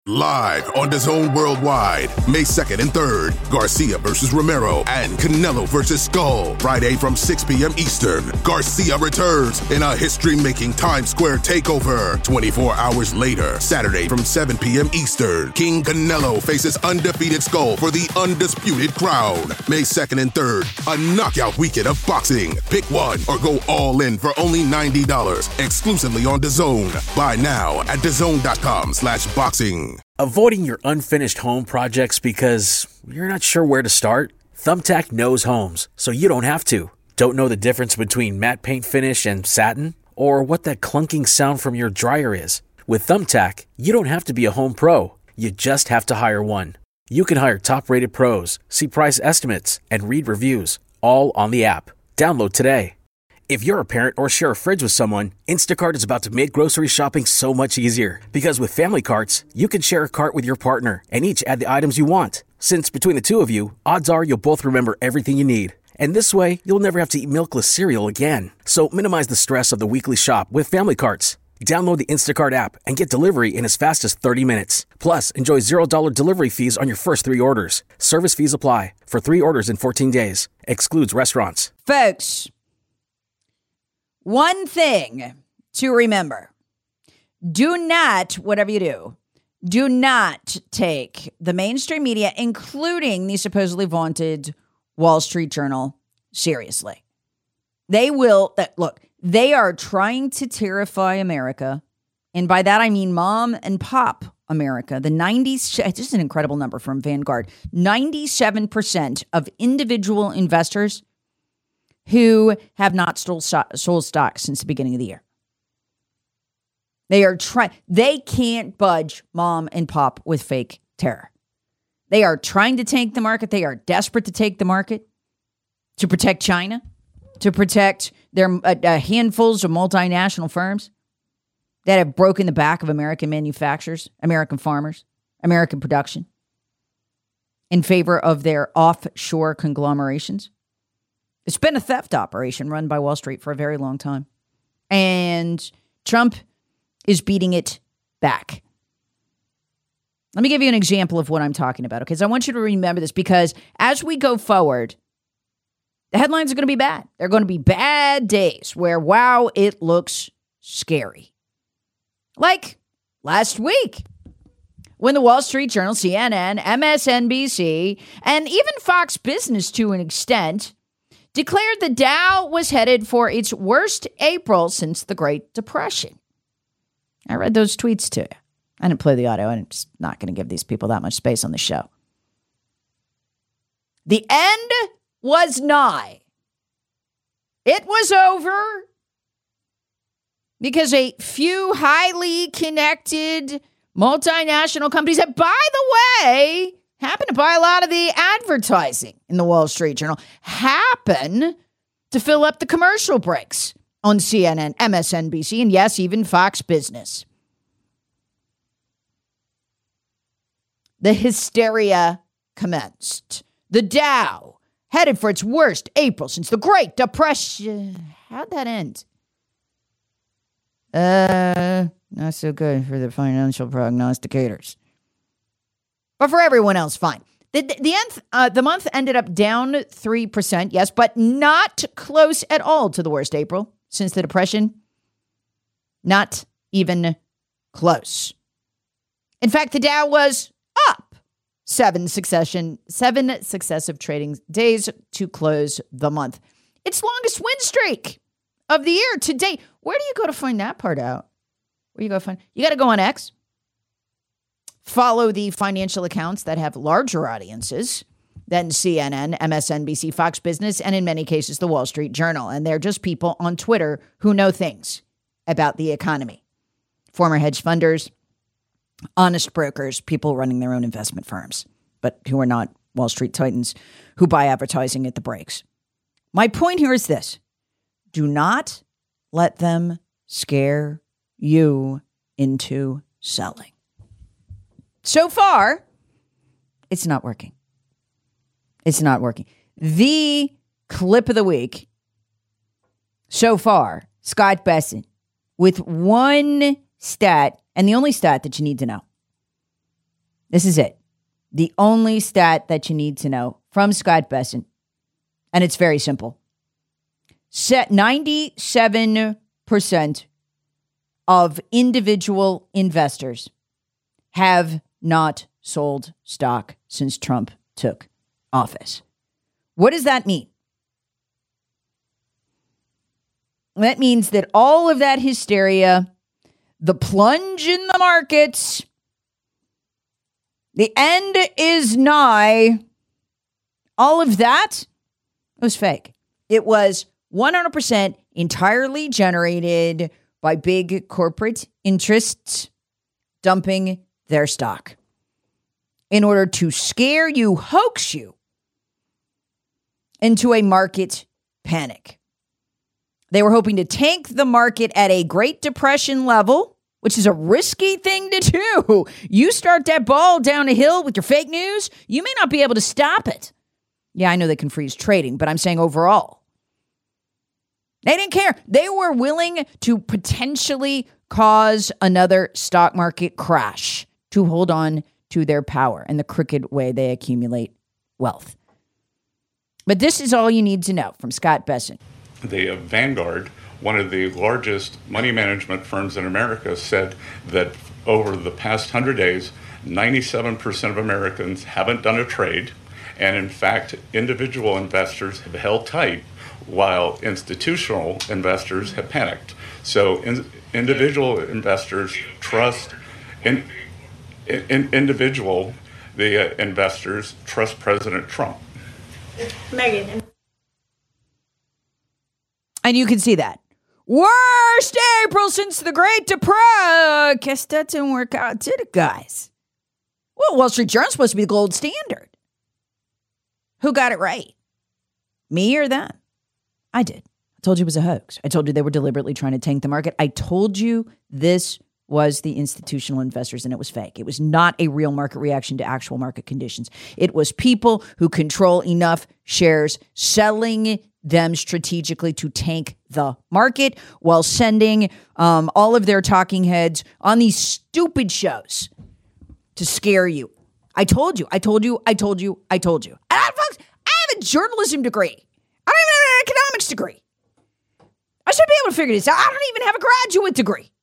Live on DAZN Worldwide, May 2nd and 3rd, Garcia versus Romero and Canelo versus Skull. Friday from 6 p.m. Eastern, Garcia returns in a history-making Times Square takeover. 24 hours later, Saturday from 7 p.m. Eastern, King Canelo faces undefeated Skull for the undisputed crown. May 2nd and 3rd, a knockout weekend of boxing. Pick one or go all in for only $90, exclusively on DAZN. Buy now at DAZN.com/boxing. Avoiding your unfinished home projects because you're not sure where to start? Thumbtack knows homes, so you don't have to. Don't know the difference between matte paint finish and satin? Or what that clunking sound from your dryer is? With Thumbtack, you don't have to be a home pro. You just have to hire one. You can hire top-rated pros, see price estimates, and read reviews, all on the app. Download today. If you're a parent or share a fridge with someone, Instacart is about to make grocery shopping so much easier. Because with family carts, you can share a cart with your partner and each add the items you want. Since between the two of you, odds are you'll both remember everything you need. And this way, you'll never have to eat milkless cereal again. So minimize the stress of the weekly shop with family carts. Download the Instacart app and get delivery in as fast as 30 minutes. Plus, enjoy $0 delivery fees on your first 3 orders. Service fees apply for 3 orders in 14 days. Excludes restaurants. Folks, one thing to remember. Do not, whatever you do not take the mainstream media, including the supposedly vaunted Wall Street Journal, seriously. They are trying to terrify America. And by that, I mean mom and pop America. The 90s, this is an incredible number from Vanguard. 97% of individual investors who have not sold stock since the beginning of the year. They can't budge mom and pop with fake terror. They are trying to tank the market. They are desperate to take the market to protect China, to protect their handfuls of multinational firms that have broken the back of American manufacturers, American farmers, American production in favor of their offshore conglomerations. It's been a theft operation run by Wall Street for a very long time. And Trump is beating it back. Let me give you an example of what I'm talking about, okay? Because I want you to remember this, because as we go forward, the headlines are going to be bad. They're going to be bad days where, wow, it looks scary. Like last week, when the Wall Street Journal, CNN, MSNBC, and even Fox Business to an extent declared the Dow was headed for its worst April since the Great Depression. I read those tweets to you. I didn't play the audio. I'm just not going to give these people that much space on the show. The end was nigh. It was over because a few highly connected multinational companies that, by the way, happen to buy a lot of the advertising in the Wall Street Journal, happen to fill up the commercial breaks on CNN, MSNBC, and yes, even Fox Business. The hysteria commenced. The Dow headed for its worst April since the Great Depression. How'd that end? Not so good for the financial prognosticators. But for everyone else, fine. The month ended up down 3%, yes, but not close at all to the worst April since the Depression. Not even close. In fact, the Dow was up 7 successive trading days to close the month. Its longest win streak of the year to date. Where do you go to find that part out? You got to go on X. Follow the financial accounts that have larger audiences than CNN, MSNBC, Fox Business, and in many cases, the Wall Street Journal. And they're just people on Twitter who know things about the economy. Former hedge funders, honest brokers, people running their own investment firms, but who are not Wall Street titans who buy advertising at the breaks. My point here is this. Do not let them scare you into selling. So far, it's not working. It's not working. The clip of the week so far, Scott Bessent, with one stat, and the only stat that you need to know. This is it. The only stat that you need to know from Scott Bessent. And it's very simple. 97% of individual investors have not sold stock since Trump took office. What does that mean? That means that all of that hysteria, the plunge in the markets, the end is nigh, all of that was fake. It was 100% entirely generated by big corporate interests dumping their stock in order to scare you, hoax you into a market panic. They were hoping to tank the market at a Great Depression level, which is a risky thing to do. You start that ball down a hill with your fake news, you may not be able to stop it. Yeah, I know they can freeze trading, but I'm saying overall. They didn't care. They were willing to potentially cause another stock market crash to hold on to their power and the crooked way they accumulate wealth. But this is all you need to know from Scott Bessent. The Vanguard, one of the largest money management firms in America, said that over the past 100 days, 97% of Americans haven't done a trade. And in fact, individual investors have held tight while institutional investors have panicked. So individual investors trust the investors trust President Trump. Megan. And you can see that. Worst April since the Great Depression. Guess that didn't work out, did it, guys? Well, Wall Street Journal's supposed to be the gold standard. Who got it right? Me or them? I did. I told you it was a hoax. I told you they were deliberately trying to tank the market. I told you this was the institutional investors, and it was fake. It was not a real market reaction to actual market conditions. It was people who control enough shares selling them strategically to tank the market while sending all of their talking heads on these stupid shows to scare you. I told you. And folks, I have a journalism degree. I don't even have an economics degree. I should be able to figure this out. I don't even have a graduate degree.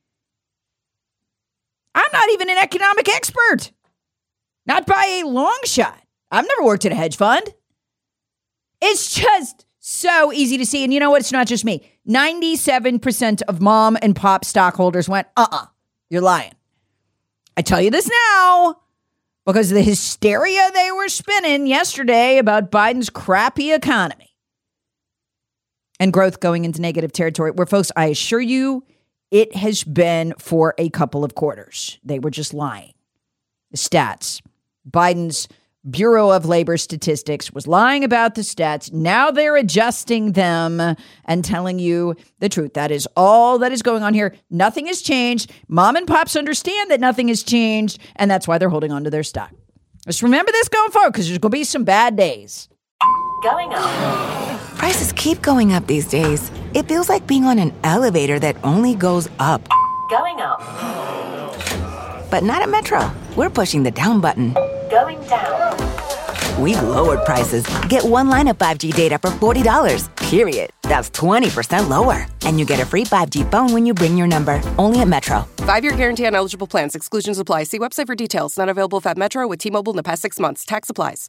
I'm not even an economic expert. Not by a long shot. I've never worked at a hedge fund. It's just so easy to see. And you know what? It's not just me. 97% of mom and pop stockholders went, you're lying. I tell you this now because of the hysteria they were spinning yesterday about Biden's crappy economy and growth going into negative territory, where, folks, I assure you, it has been for a couple of quarters. They were just lying. The stats. Biden's Bureau of Labor Statistics was lying about the stats. Now they're adjusting them and telling you the truth. That is all that is going on here. Nothing has changed. Mom and pops understand that nothing has changed, and that's why they're holding on to their stock. Just remember this going forward, because there's going to be some bad days. Going up. Prices keep going up these days. It feels like being on an elevator that only goes up. Going up. But not at Metro. We're pushing the down button. Going down. We've lowered prices. Get one line of 5G data for $40, period. That's 20% lower. And you get a free 5G phone when you bring your number. Only at Metro. 5-year guarantee on eligible plans. Exclusions apply. See website for details. Not available at Metro with T-Mobile in the past 6 months. Tax applies.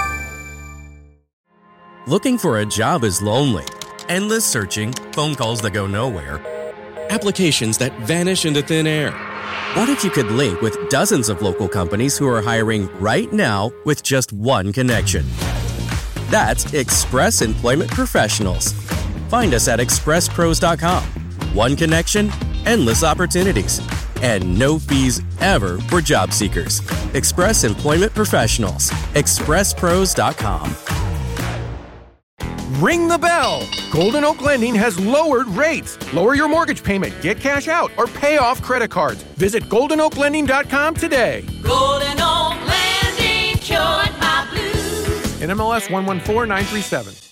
Looking for a job is lonely. Endless searching, phone calls that go nowhere, applications that vanish into thin air. What if you could link with dozens of local companies who are hiring right now with just one connection? That's Express Employment Professionals. Find us at expresspros.com. One connection, endless opportunities, and no fees ever for job seekers. Express Employment Professionals. expresspros.com. Ring the bell! Golden Oak Lending has lowered rates. Lower your mortgage payment, get cash out, or pay off credit cards. Visit GoldenOakLending.com today. Golden Oak Lending cured my blues. NMLS 114937.